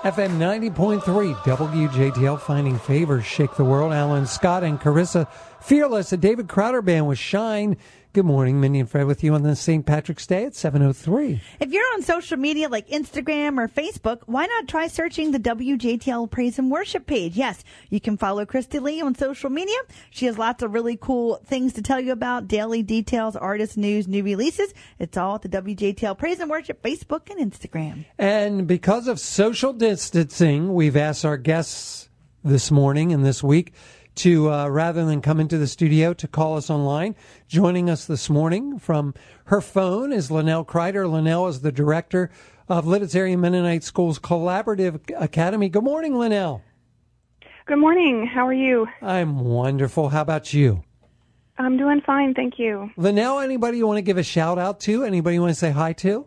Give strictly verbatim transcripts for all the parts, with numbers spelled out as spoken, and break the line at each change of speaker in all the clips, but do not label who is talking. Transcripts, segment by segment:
F M ninety point three, W J T L, Finding Favors, Shake the World. Alan Scott and Carissa Fearless, a David Crowder band with Shine. Good morning, Mindy and Fred with you on the Saint Patrick's Day at seven oh three.
If you're on social media like Instagram or Facebook, why not try searching the W J T L Praise and Worship page? Yes, you can follow Christy Lee on social media. She has lots of really cool things to tell you about, daily details, artist news, new releases. It's all at the W J T L Praise and Worship Facebook and Instagram.
And because of social distancing, we've asked our guests this morning and this week to, uh, rather than come into the studio, to call us online. Joining us this morning from her phone is Linnell Kreider. Linnell is the director of Lititz Area Mennonite Schools Collaborative Academy. Good morning, Linnell.
Good morning. How are you?
I'm wonderful. How about you?
I'm doing fine, thank you.
Linnell, anybody you want to give a shout out to? Anybody you want to say hi to?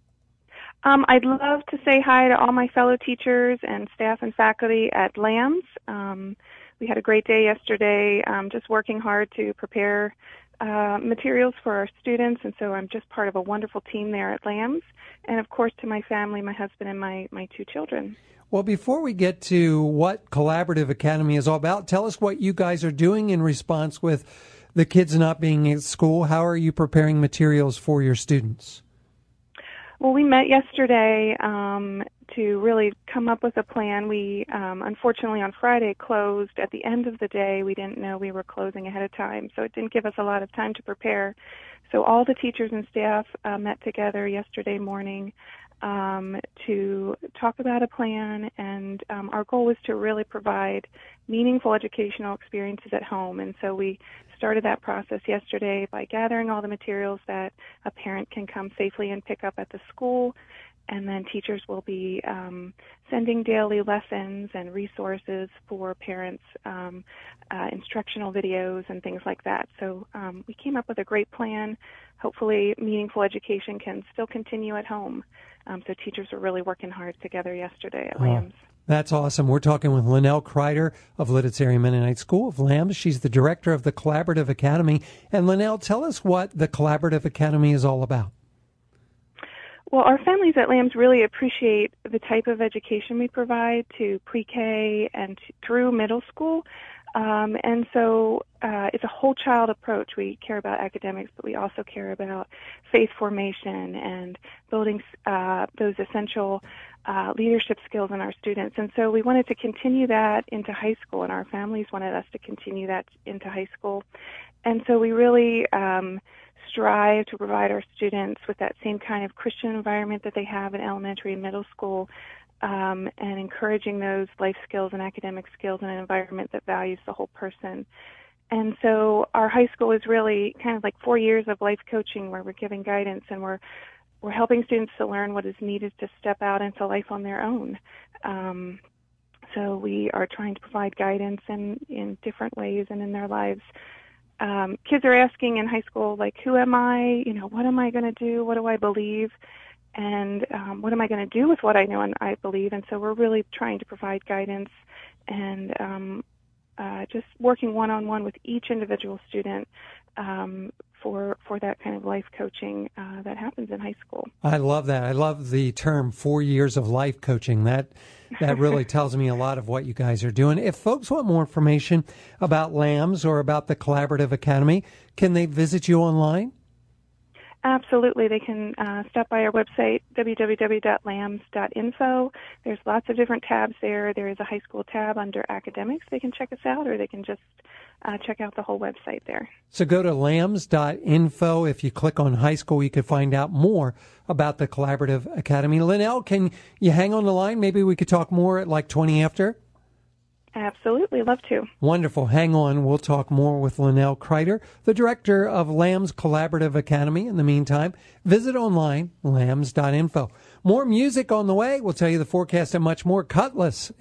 Um, I'd love to say hi to all my fellow teachers and staff and faculty at Lambs. Um, we had a great day yesterday, um, just working hard to prepare uh, materials for our students, and so I'm just part of a wonderful team there at Lambs. And, of course, to my family, my husband and my, my two children.
Well, before we get to what Collaborative Academy is all about, tell us what you guys are doing in response with the kids not being at school. How are you preparing materials for your students?
Well, we met yesterday um, to really come up with a plan. We, um, unfortunately, on Friday closed at the end of the day. We didn't know we were closing ahead of time, so it didn't give us a lot of time to prepare. So all the teachers and staff uh, met together yesterday morning um, to talk about a plan, and um, our goal was to really provide meaningful educational experiences at home. And so we started that process yesterday by gathering all the materials that a parent can come safely and pick up at the school, and then teachers will be um, sending daily lessons and resources for parents, um, uh, instructional videos and things like that. So um, we came up with a great plan. Hopefully meaningful education can still continue at home. Um, so teachers are really working hard together yesterday at Lambs.
Oh, that's awesome. We're talking with Linnell Kreider of Lititz Area Mennonite School of Lambs. She's the director of the Collaborative Academy. And Linnell, tell us what the Collaborative Academy is all about.
Well, our families at Lambs really appreciate the type of education we provide to pre-K and to, through middle school. Um, and so uh, it's a whole child approach. We care about academics, but we also care about faith formation and building uh, those essential uh, leadership skills in our students. And so we wanted to continue that into high school, and our families wanted us to continue that into high school. And so we really um, strive to provide our students with that same kind of Christian environment that they have in elementary and middle school, Um, and encouraging those life skills and academic skills in an environment that values the whole person. And so our high school is really kind of like four years of life coaching where we're giving guidance and we're we're helping students to learn what is needed to step out into life on their own. Um, so we are trying to provide guidance in, in different ways and in their lives. Um, kids are asking in high school, like, who am I? You know, what am I going to do? What do I believe? And um, what am I going to do with what I know and I believe? And so we're really trying to provide guidance and um, uh, just working one-on-one with each individual student um, for for that kind of life coaching uh, that happens in high school.
I love that. I love the term four years of life coaching. That that really tells me a lot of what you guys are doing. If folks want more information about Lambs or about the Collaborative Academy, can they visit you online?
Absolutely. They can uh, stop by our website, w w w dot lambs dot info. There's lots of different tabs there. There is a high school tab under academics. They can check us out, or they can just uh, check out the whole website there.
So go to lambs dot info. If you click on high school, you can find out more about the Collaborative Academy. Linnell, can you hang on the line? Maybe we could talk more at like twenty after?
Absolutely. Love to.
Wonderful. Hang on. We'll talk more with Linnell Kreider, the director of Lambs Collaborative Academy. In the meantime, visit online, lambs dot info. More music on the way. We'll tell you the forecast and much more. Cutlass